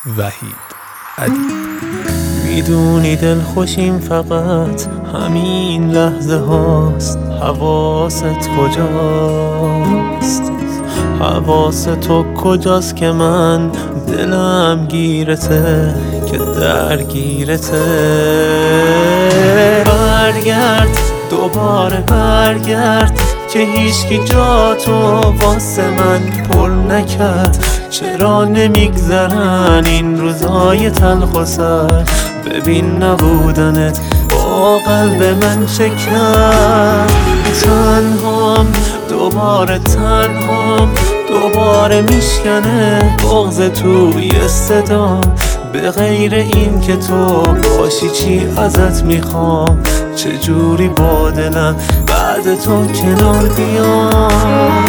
وحید ادیب. میدونی دلخوشیم فقط همین لحظه هاست، حواست کجاست؟ حواس تو کجاست که من دلم گیرته، که درگیرته؟ برگرد دوباره برگرد که هیچکی جا تو واسه من پر نکرد. چرا نمیگذرن این روزای تلخ و سرد؟ ببین نبودنت با قلب من چه کرد. تنهام دوباره تنهام، دوباره میشکنه بغض توی صدا. به غیر این که تو باشی چی ازت میخوام؟ چجوری با دلم بعد تو کنار بیام؟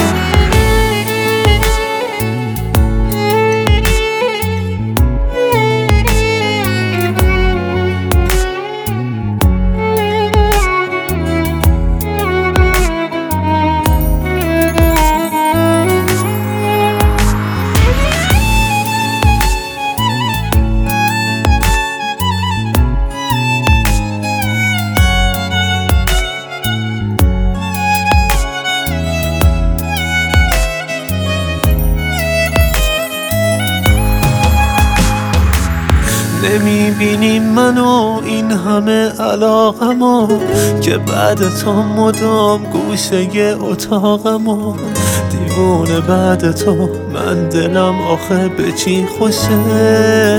نمیبینی منو این همه علاقمو که بعد تو مدام گوشه اتاقمو؟ دیوونه بعد تو من دلم آخه به چی خوشه؟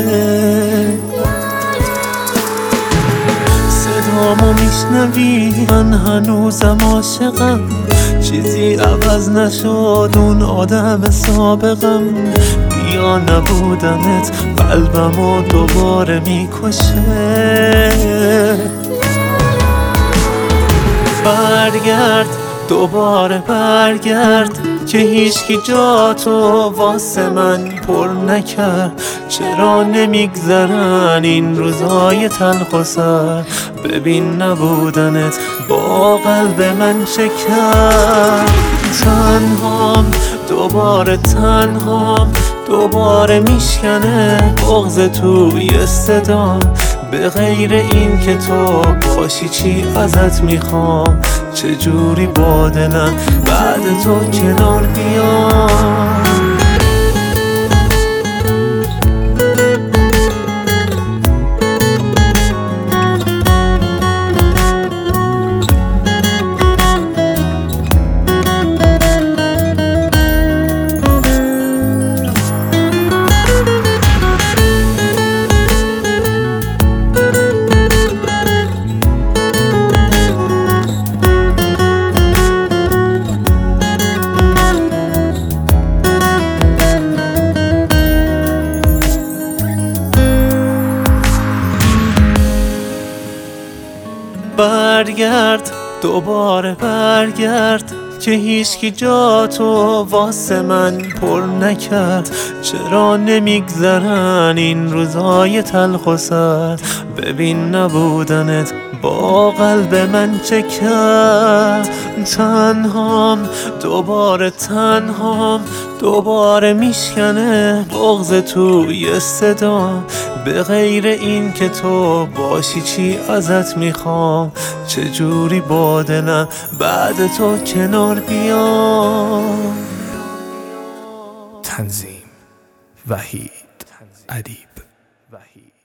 صدامو میشنوی من هنوزم عاشقم، چیزی عوض نشد اون آدم سابقم. بیا نبودنت قلبمو دوباره میکشه. برگرد دوباره برگرد که هیچکی جا تو واسه من پر نکرد. چرا نمیگذرن این روزای تلخ و سرد؟ ببین نبودنت با قلب من چه کرد. تنهام دوباره تنهام، دوباره میشکنه بغض توی صدا. به غیر این که تو باشی چی ازت میخوام؟ چجوری با دلم بعد تو کنار بیام؟ برگرد دوباره برگرد که هیچکی جا تو واسه من پر نکرد. چرا نمیگذرن این روزای تلخ و سرد؟ ببین نبودنت با قلب من چه کرد. تنهام دوباره تنهام، دوباره میشکنه بغض توی صدا. به غیر این که تو باشی چی ازت میخوام؟ چجوری با دلم بعد تو کنار بیام؟ تنظیم وحید ادیب.